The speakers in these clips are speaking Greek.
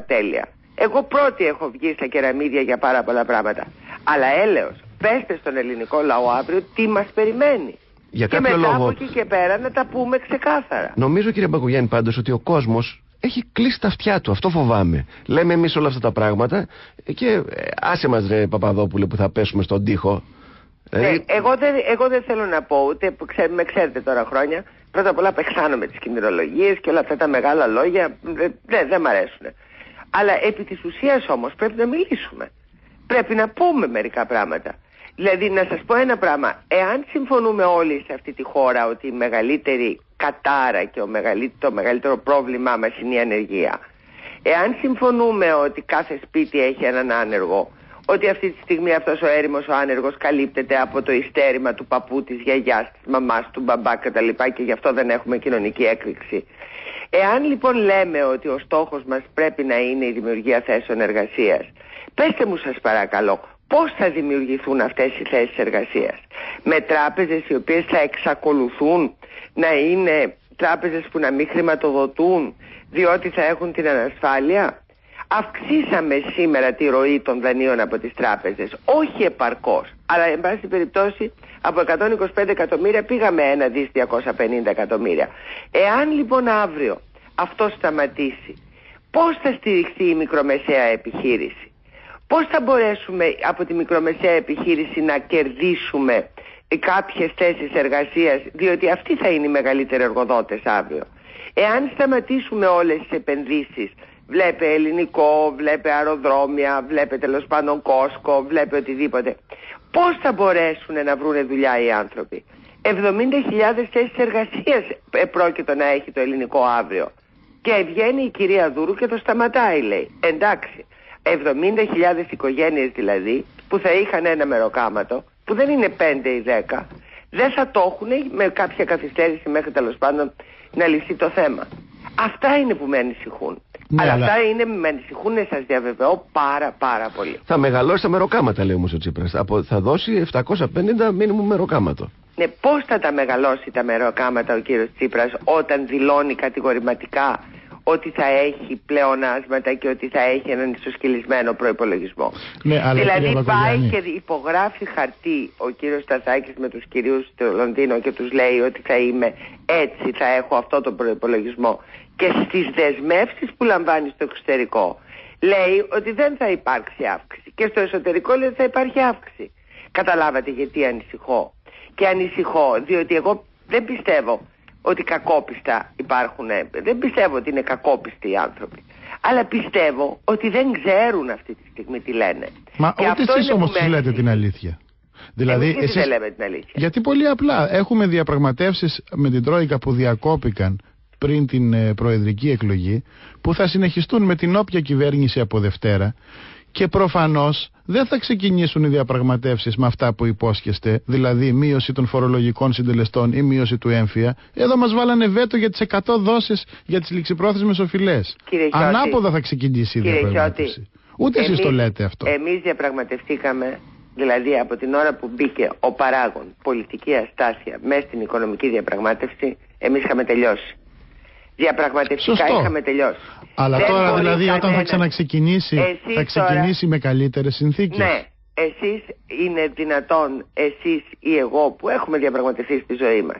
τέλεια. Εγώ πρώτη έχω βγει στα κεραμίδια για πάρα πολλά πράγματα. Αλλά έλεος, πέστε στον ελληνικό λαό αύριο τι μας περιμένει. Για και κάποιο μετά λόγο, από εκεί και πέρα να τα πούμε ξεκάθαρα. Νομίζω, κύριε Μπακογιάννη, πάντως ότι ο κόσμος έχει κλείσει τα αυτιά του. Αυτό φοβάμαι. Λέμε εμείς όλα αυτά τα πράγματα και άσε μας, ρε Παπαδόπουλε, που θα πέσουμε στον τοίχο. Ναι, εγώ δεν θέλω να πω, ούτε με ξέρετε τώρα χρόνια. Πρώτα απ' όλα πεχθάνομαι τις κινδυνολογίες και όλα αυτά τα μεγάλα λόγια δεν μ' αρέσουν. Αλλά επί της ουσίας όμως πρέπει να μιλήσουμε. Πρέπει να πούμε μερικά πράγματα. Δηλαδή να σας πω ένα πράγμα. Εάν συμφωνούμε όλοι σε αυτή τη χώρα ότι η μεγαλύτερη κατάρα και το μεγαλύτερο πρόβλημά μας είναι η ανεργία. Εάν συμφωνούμε ότι κάθε σπίτι έχει έναν άνεργο, ότι αυτή τη στιγμή αυτός ο έρημος ο άνεργος καλύπτεται από το ειστέρημα του παππού, της γιαγιάς, της μαμάς, του μπαμπά κτλ. Και γι' αυτό δεν έχουμε κοινωνική έκρηξη. Εάν λοιπόν λέμε ότι ο στόχος μας πρέπει να είναι η δημιουργία θέσεων εργασίας, πέστε μου σας παρακαλώ, πώς θα δημιουργηθούν αυτές οι θέσεις εργασίας? Με τράπεζες οι οποίες θα εξακολουθούν να είναι τράπεζες που να μην χρηματοδοτούν διότι θα έχουν την ανασφάλεια? Αυξήσαμε σήμερα τη ροή των δανείων από τις τράπεζες, όχι επαρκώς, αλλά εν πάση περιπτώσει από 125 εκατομμύρια πήγαμε 1.250 εκατομμύρια. Εάν λοιπόν αύριο αυτό σταματήσει, πώς θα στηριχθεί η μικρομεσαία επιχείρηση? Πώς θα μπορέσουμε από τη μικρομεσαία επιχείρηση να κερδίσουμε κάποιες θέσεις εργασίας, διότι αυτοί θα είναι οι μεγαλύτεροι εργοδότες αύριο? Εάν σταματήσουμε όλες τις επενδύσεις, βλέπε ελληνικό, βλέπε αεροδρόμια, βλέπε τέλος πάντων Κόσκο, βλέπε οτιδήποτε, πώς θα μπορέσουν να βρούνε δουλειά οι άνθρωποι? 70.000 θέσεις εργασίας πρόκειτο να έχει το ελληνικό αύριο. Και βγαίνει η κυρία Δούρου και το σταματάει, λέει. Εντάξει, 70.000 οικογένειες δηλαδή που θα είχαν ένα μεροκάματο, που δεν είναι 5 ή 10, δεν θα το έχουν με κάποια καθυστέρηση μέχρι τέλος πάντων να λυθεί το θέμα. Αυτά είναι που με ανησυχούν. Ναι, αλλά αυτά είναι που με ανησυχούν, σας διαβεβαιώ, πάρα πολύ. Θα μεγαλώσει τα μεροκάματα, λέει όμως ο Τσίπρας. Θα δώσει 750 μήνυμου μεροκάματο. Ναι, πώς θα τα μεγαλώσει τα μεροκάματα ο κύριος Τσίπρας όταν δηλώνει κατηγορηματικά ότι θα έχει πλεονάσματα και ότι θα έχει έναν ισοσκελισμένο προϋπολογισμό? Ναι, δηλαδή πάει και υπογράφει χαρτί ο κύριος Σταθάκης με τους κυρίους στο Λονδίνο και τους λέει ότι θα είμαι έτσι, θα έχω αυτό το προϋπολογισμό, και στις δεσμεύσεις που λαμβάνει στο εξωτερικό λέει ότι δεν θα υπάρξει αύξηση, και στο εσωτερικό λέει ότι θα υπάρχει αύξηση. Καταλάβατε γιατί ανησυχώ? Και ανησυχώ διότι εγώ δεν πιστεύω ότι κακόπιστα υπάρχουν, δεν πιστεύω ότι είναι κακόπιστοι οι άνθρωποι, αλλά πιστεύω ότι δεν ξέρουν αυτή τη στιγμή τι λένε. Μα ούτε εσείς όμως τους λέτε την αλήθεια. Δηλαδή, εμείς δεν λέμε την αλήθεια. Γιατί πολύ απλά έχουμε διαπραγματεύσεις με την Τρόικα που διακόπηκαν πριν την προεδρική εκλογή, που θα συνεχιστούν με την όποια κυβέρνηση από Δευτέρα, και προφανώς δεν θα ξεκινήσουν οι διαπραγματεύσεις με αυτά που υπόσχεστε, δηλαδή μείωση των φορολογικών συντελεστών ή μείωση του έμφυα. Εδώ μας βάλανε βέτο για τις 100 δόσεις για τις ληξιπρόθεσμες οφειλές. Ανάποδα θα ξεκινήσει η διαπραγμάτευση. Ούτε εσείς το λέτε αυτό. Εμείς διαπραγματευτήκαμε, δηλαδή από την ώρα που μπήκε ο παράγων πολιτική αστάθεια μέσα στην οικονομική διαπραγμάτευση, εμείς είχαμε τελειώσει. Διαπραγματευτικά είχαμε τελειώσει. Αλλά δεν τώρα δηλαδή όταν θα ξαναξεκινήσει, θα ξεκινήσει τώρα με καλύτερες συνθήκες. Ναι, εσείς είναι δυνατόν, εσείς ή εγώ που έχουμε διαπραγματευτεί στη ζωή μας,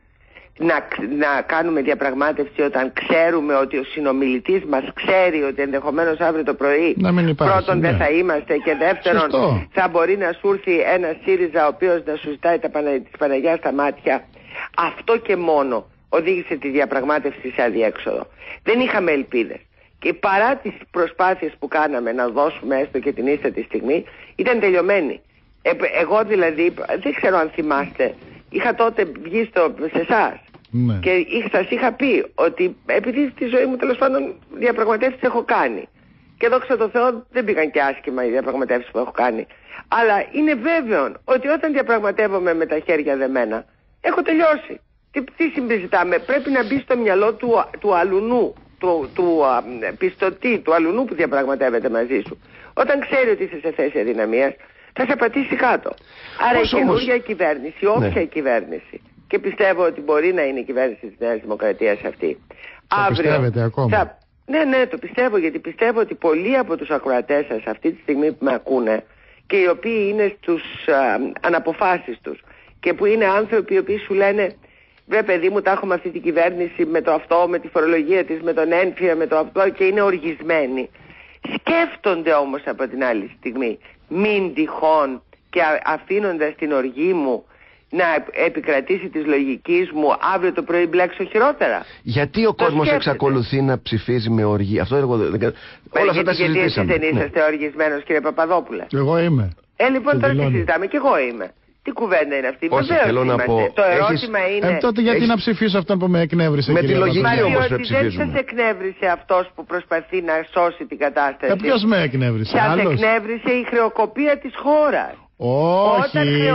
να κάνουμε διαπραγμάτευση όταν ξέρουμε ότι ο συνομιλητής μας ξέρει ότι ενδεχομένως αύριο το πρωί πρώτον δεν θα είμαστε, και δεύτερον θα μπορεί να σου έρθει ένα ΣΥΡΙΖΑ ο οποίος να σου ζητάει της Παναγιάς στα μάτια? Αυτό και μόνο οδήγησε τη διαπραγμάτευση σε αδιέξοδο. Δεν είχαμε ελπίδες. Και παρά τις προσπάθειες που κάναμε να δώσουμε έστω και την ίστατη στιγμή, ήταν τελειωμένη. Εγώ δηλαδή, δεν ξέρω αν θυμάστε, είχα τότε βγει σε εσάς. Ναι. Και σας είχα πει ότι επειδή στη ζωή μου τέλος πάντων διαπραγματεύσεις έχω κάνει, και δόξα τω Θεώ δεν πήγαν και άσχημα οι διαπραγματεύσεις που έχω κάνει, αλλά είναι βέβαιο ότι όταν διαπραγματεύομαι με τα χέρια δεμένα έχω τελειώσει. Τι συμπεριζητάμε? Πρέπει να μπει στο μυαλό του αλουνού, του πιστωτή, του αλουνού που διαπραγματεύεται μαζί σου. Όταν ξέρει ότι είσαι σε θέση αδυναμίας, θα σε πατήσει κάτω. Άρα η καινούργια κυβέρνηση, όποια κυβέρνηση, και πιστεύω ότι μπορεί να είναι η κυβέρνηση της Νέας Δημοκρατίας αυτή, πιστεύετε ακόμα? Ναι, το πιστεύω, γιατί πιστεύω ότι πολλοί από τους ακροατές σας αυτή τη στιγμή που με ακούνε και οι οποίοι είναι στους αναποφάσεις τους και που είναι άνθρωποι οι οποίοι σου λένε βρε παιδί μου, τα έχουμε αυτή την κυβέρνηση με το αυτό, με τη φορολογία της, με τον ένφια, με το αυτό, και είναι οργισμένοι. Σκέφτονται όμως από την άλλη στιγμή, μην τυχόν και αφήνοντας την οργή μου να επικρατήσει της λογικής μου, αύριο το πρωί μπλέξω χειρότερα. Γιατί ο κόσμος εξακολουθεί να ψηφίζει με οργή? Αυτό εγώ δεν... Όλα αυτά τα συζητήσαμε. Γιατί εσείς δεν είσαστε οργισμένος, κύριε Παπαδόπουλε? Εγώ είμαι. Λοιπόν, τώρα τι συζητάμε? Και εγώ είμαι. Τι κουβέντα είναι αυτή? Όχι, θέλω να πω. Το ερώτημα είναι. Τότε γιατί να ψηφίσω αυτόν που με εκνεύρισε? Με τη λογική όμως δεν ψηφίζουμε. Δεν σας εκνεύρισε αυτός που προσπαθεί να σώσει την κατάσταση. Ποιος με εκνεύρισε? Σας εκνεύρισε η χρεοκοπία της χώρας. Όχι.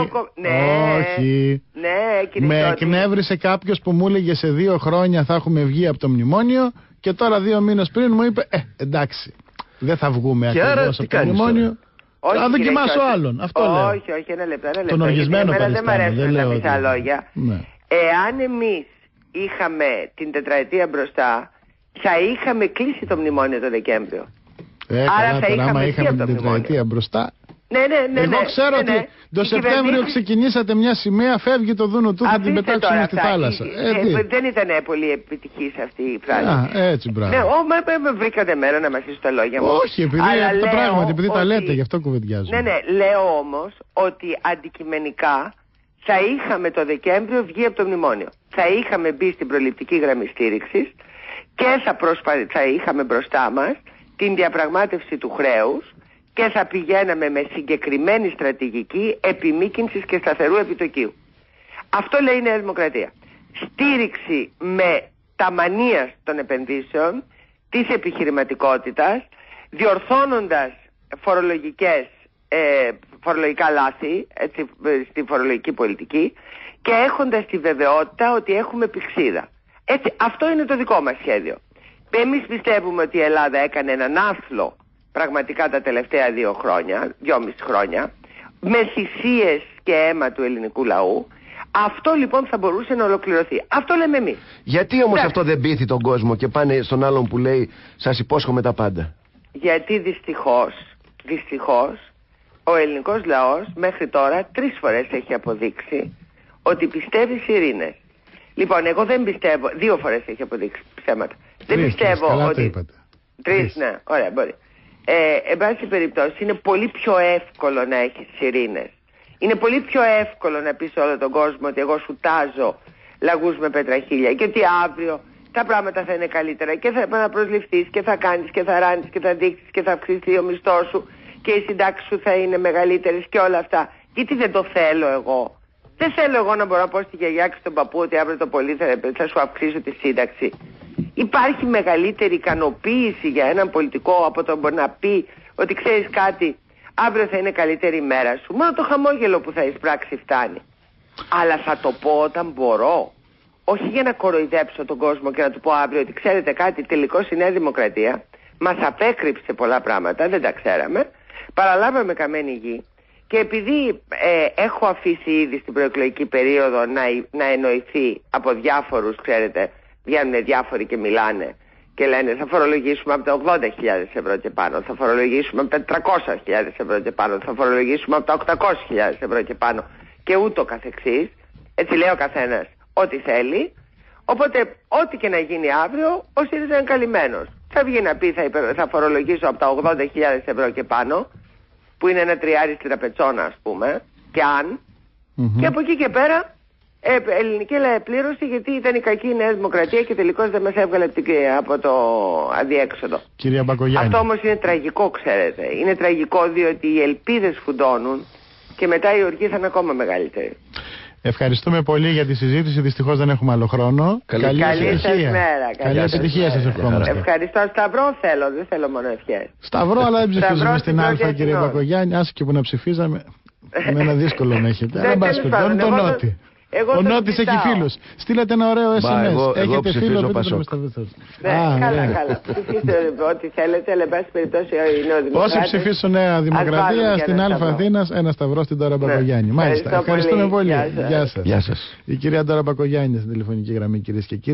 Όχι. Ναι, με εκνεύρισε κάποιος που μου έλεγε σε 2 χρόνια θα έχουμε βγει από το μνημόνιο και τώρα 2 μήνες πριν μου είπε εντάξει, δεν θα βγούμε ακριβώς από το μνημόνιο. Όχι, θα δοκιμάσω άλλον. Αυτό λέω. Όχι, ένα λεπτό. Τον οργισμένο δεν μ' αρέσουν τα μισά λόγια. Ναι. Εάν εμείς είχαμε την τετραετία μπροστά, θα είχαμε κλείσει το μνημόνιο το Δεκέμβριο. Άρα θα είχαμε την τετραετία μπροστά. Ναι. Εγώ ξέρω ότι το Σεπτέμβριο ξεκινήσατε μια σημαία, φεύγει το δούνο του, θα την πετάξουμε στη θάλασσα. Δεν ήταν πολύ επιτυχής αυτή η φράση. Έτσι, μπράβο. Ναι, βρήκατε εμένα να μασίσω τα λόγια μου. Όχι, επειδή το πράγμα, επειδή τα λέτε, γι' αυτό κουβεντιάζω. Ναι, λέω όμως ότι αντικειμενικά θα είχαμε το Δεκέμβριο βγει από το μνημόνιο. Θα είχαμε μπει στην προληπτική γραμμή στήριξης και θα είχαμε μπροστά μας την διαπραγμάτευση του χρέους και θα πηγαίναμε με συγκεκριμένη στρατηγική επιμήκυνσης και σταθερού επιτοκίου. Αυτό λέει η Νέα Δημοκρατία. Στήριξη με τα μανίας των επενδύσεων, της επιχειρηματικότητας, διορθώνοντας φορολογικά λάθη στη φορολογική πολιτική και έχοντας τη βεβαιότητα ότι έχουμε πηξίδα. Έτσι, αυτό είναι το δικό μας σχέδιο. Εμείς πιστεύουμε ότι η Ελλάδα έκανε έναν άθλο πραγματικά τα τελευταία 2,5 χρόνια, με θυσίες και αίμα του ελληνικού λαού. Αυτό λοιπόν θα μπορούσε να ολοκληρωθεί. Αυτό λέμε εμείς. Γιατί όμως αυτό δεν πείθει τον κόσμο και πάνε στον άλλον που λέει σας υπόσχομαι τα πάντα? Γιατί δυστυχώς ο ελληνικός λαός μέχρι τώρα 3 φορές έχει αποδείξει ότι πιστεύει σε ειρήνες. Λοιπόν, εγώ δεν πιστεύω, 2 φορές έχει αποδείξει ψέματα. Δεν πιστεύω ότι... 3, ναι, ωραία, μπορεί. Εν πάση περιπτώσει είναι πολύ πιο εύκολο να έχεις ειρήνες. Είναι πολύ πιο εύκολο να πεις σε όλο τον κόσμο ότι εγώ σου τάζω λαγούς με πετραχίλια και ότι αύριο τα πράγματα θα είναι καλύτερα και θα επαναπροσληφθείς και θα κάνεις και θα ράνεις και θα δείξεις και θα αυξηθεί ο μισθός σου και οι συντάξεις σου θα είναι μεγαλύτερες και όλα αυτά. Γιατί δεν το θέλω εγώ? Δεν θέλω εγώ να μπορώ να πω στη γιαγιά και στον παππού ότι αύριο το πολύ θα σου αυξήσω τη σύνταξη. Υπάρχει μεγαλύτερη ικανοποίηση για έναν πολιτικό από το να πει ότι ξέρεις κάτι, αύριο θα είναι καλύτερη η μέρα σου? Μόνο το χαμόγελο που θα εισπράξει φτάνει. Αλλά θα το πω όταν μπορώ. Όχι για να κοροϊδέψω τον κόσμο και να του πω αύριο ότι ξέρετε κάτι, τελικώς η Νέα Δημοκρατία μας απέκρυψε πολλά πράγματα, δεν τα ξέραμε, παραλάβαμε καμένη γη και επειδή έχω αφήσει ήδη στην προεκλογική περίοδο να εννοηθεί από διάφορους, ξέρετε, βγαίνουν διάφοροι και μιλάνε και λένε θα φορολογήσουμε από τα 80.000 ευρώ και πάνω, θα φορολογήσουμε από τα 300.000 ευρώ και πάνω, θα φορολογήσουμε από τα 800.000 ευρώ και πάνω και ούτω καθεξής. Έτσι λέει ο καθένας ό,τι θέλει. Οπότε ό,τι και να γίνει αύριο ο ΣΥΡΙΖΑ είναι καλυμμένος. Θα βγει να πει θα φορολογήσω από τα 80.000 ευρώ και πάνω, που είναι ένα τριάρι στη τραπετσόνα ας πούμε, και αν και από εκεί και πέρα ελληνική πλήρωση, γιατί ήταν η κακή η Νέα Δημοκρατία και τελικώς δεν μας έβγαλε από το αδιέξοδο. Κυρία Μπακογιάννη. Αυτό όμως είναι τραγικό, ξέρετε. Είναι τραγικό διότι οι ελπίδες φουντώνουν και μετά η οργή θα είναι ακόμα μεγαλύτερη. Ευχαριστούμε πολύ για τη συζήτηση. Δυστυχώς δεν έχουμε άλλο χρόνο. Καλή σας μέρα. Καλή επιτυχία σας ευχόμαστε. Ευχαριστώ. Σταυρό θέλω, δεν θέλω μόνο ευχές. Σταυρό, αλλά δεν ψηφίζουμε στην Α, κύριε Μπακογιάννη. Άσε και που να ψηφίζαμε. Με ένα δύσκολο να έχετε. Αλλά μπας περιπτώσει, τον Νότι. Ο Νότης έχει φίλους. Στείλετε ένα ωραίο SMS. Έχετε φίλο, πείτε το με στα βίντεο. Καλά. Ψηφίστε ό,τι θέλετε, αλλά εν πάση περιπτώσει η Νέα Δημοκρατία. Όσοι ψηφίσουν Νέα Δημοκρατία στην Α Αθήνας, ένα σταυρό στην Ντόρα Μπακογιάννη. Μάλιστα. Ευχαριστούμε πολύ. Γεια σας. Η κυρία Ντόρα Μπακογιάννη στην τηλεφωνική γραμμή, κυρίες και κύριοι.